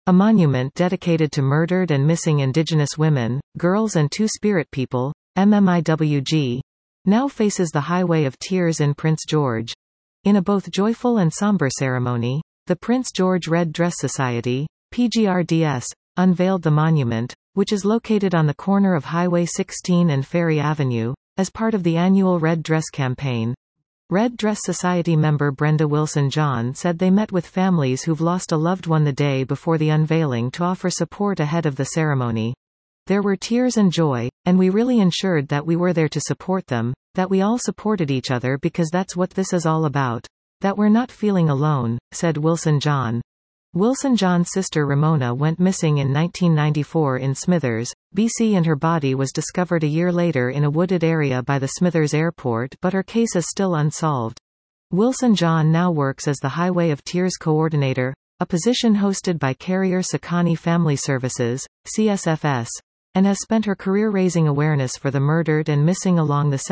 A monument dedicated to murdered and missing Indigenous women, girls and Two-Spirit people, MMIWG, now faces the Highway of Tears in Prince George. In a both joyful and somber ceremony, the Prince George Red Dress Society, PGRDS, unveiled the monument, which is located on the corner of Highway 16 and Ferry Avenue, as part of the annual Red Dress campaign. Red Dress Society member Brenda Wilson-John said they met with families who've lost a loved one the day before the unveiling to offer support ahead of the ceremony. There were tears and joy, and we really ensured that we were there to support them, that we all supported each other because that's what this is all about, that we're not feeling alone, said Wilson-John. Wilson-John's sister Ramona went missing in 1994 in Smithers, BC, and her body was discovered a year later in a wooded area by the Smithers Airport, but her case is still unsolved. Wilson-John now works as the Highway of Tears Coordinator, a position hosted by Carrier Sakani Family Services, CSFS, and has spent her career raising awareness for the murdered and missing along the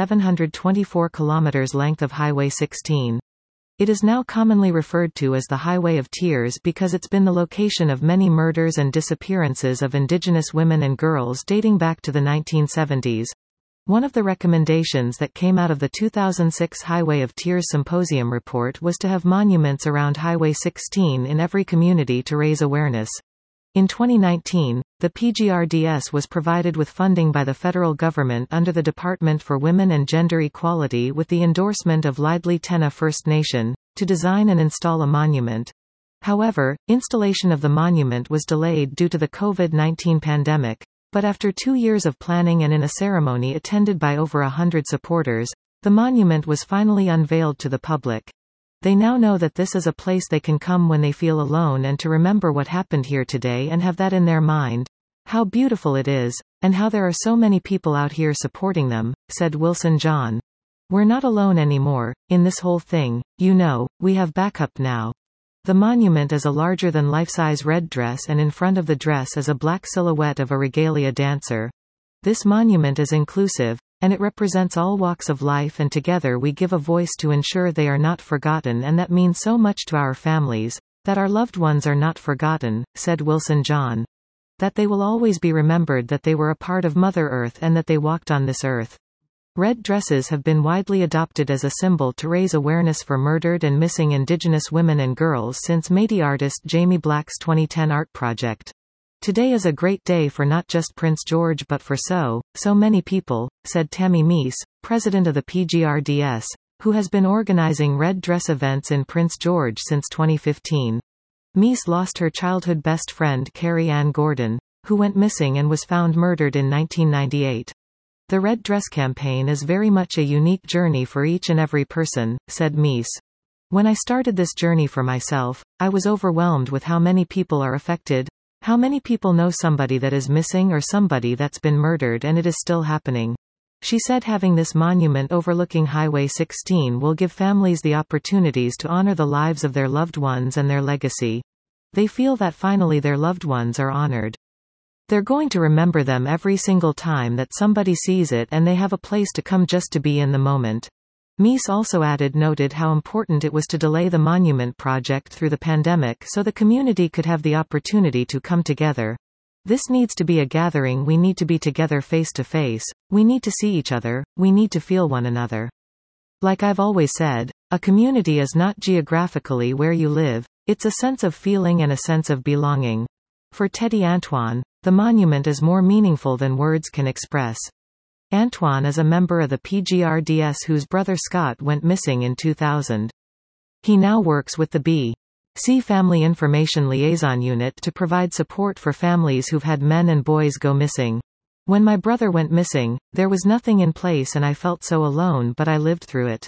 724 kilometers length of Highway 16. It is now commonly referred to as the Highway of Tears because it's been the location of many murders and disappearances of Indigenous women and girls dating back to the 1970s. One of the recommendations that came out of the 2006 Highway of Tears Symposium report was to have monuments around Highway 16 in every community to raise awareness. In 2019, the PGRDS was provided with funding by the federal government under the Department for Women and Gender Equality with the endorsement of Lidley Tena First Nation, to design and install a monument. However, installation of the monument was delayed due to the COVID-19 pandemic, but after 2 years of planning and in a ceremony attended by over 100 supporters, the monument was finally unveiled to the public. They now know that this is a place they can come when they feel alone and to remember what happened here today and have that in their mind. How beautiful it is, and how there are so many people out here supporting them, said Wilson-John. We're not alone anymore, in this whole thing, we have backup now. The monument is a larger-than-life-size red dress and in front of the dress is a black silhouette of a regalia dancer. This monument is inclusive, and it represents all walks of life, and together we give a voice to ensure they are not forgotten, and that means so much to our families, that our loved ones are not forgotten, said Wilson-John. That they will always be remembered, that they were a part of Mother Earth and that they walked on this earth. Red dresses have been widely adopted as a symbol to raise awareness for murdered and missing Indigenous women and girls since Métis artist Jamie Black's 2010 art project. Today is a great day for not just Prince George but for so many people, said Tammy Meese, president of the PGRDS, who has been organizing red dress events in Prince George since 2015. Meese lost her childhood best friend Carrie Ann Gordon, who went missing and was found murdered in 1998. The Red Dress campaign is very much a unique journey for each and every person, said Meese. When I started this journey for myself, I was overwhelmed with how many people are affected. How many people know somebody that is missing or somebody that's been murdered, and it is still happening. She said having this monument overlooking Highway 16 will give families the opportunities to honor the lives of their loved ones and their legacy. They feel that finally their loved ones are honored. They're going to remember them every single time that somebody sees it, and they have a place to come just to be in the moment. Meese also noted how important it was to delay the monument project through the pandemic so the community could have the opportunity to come together. This needs to be a gathering. We need to be together face to face. We need to see each other. We need to feel one another. Like I've always said, a community is not geographically where you live. It's a sense of feeling and a sense of belonging. For Teddy Antoine, the monument is more meaningful than words can express. Antoine is a member of the PGRDS whose brother Scott went missing in 2000. He now works with the BC Family Information Liaison Unit to provide support for families who've had men and boys go missing. When my brother went missing, there was nothing in place and I felt so alone, but I lived through it.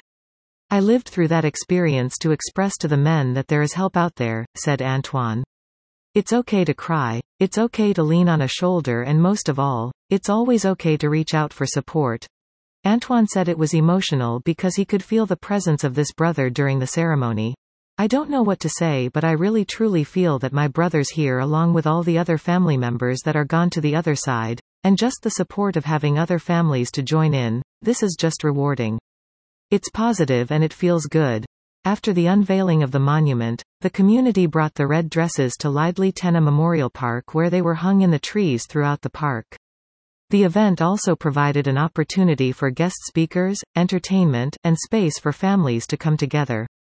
I lived through that experience to express to the men that there is help out there, said Antoine. It's okay to cry, it's okay to lean on a shoulder, and most of all, it's always okay to reach out for support. Antoine said it was emotional because he could feel the presence of this brother during the ceremony. I don't know what to say, but I really truly feel that my brother's here along with all the other family members that are gone to the other side, and just the support of having other families to join in. This is just rewarding. It's positive and it feels good. After the unveiling of the monument, the community brought the red dresses to Lydley Tenna Memorial Park where they were hung in the trees throughout the park. The event also provided an opportunity for guest speakers, entertainment, and space for families to come together.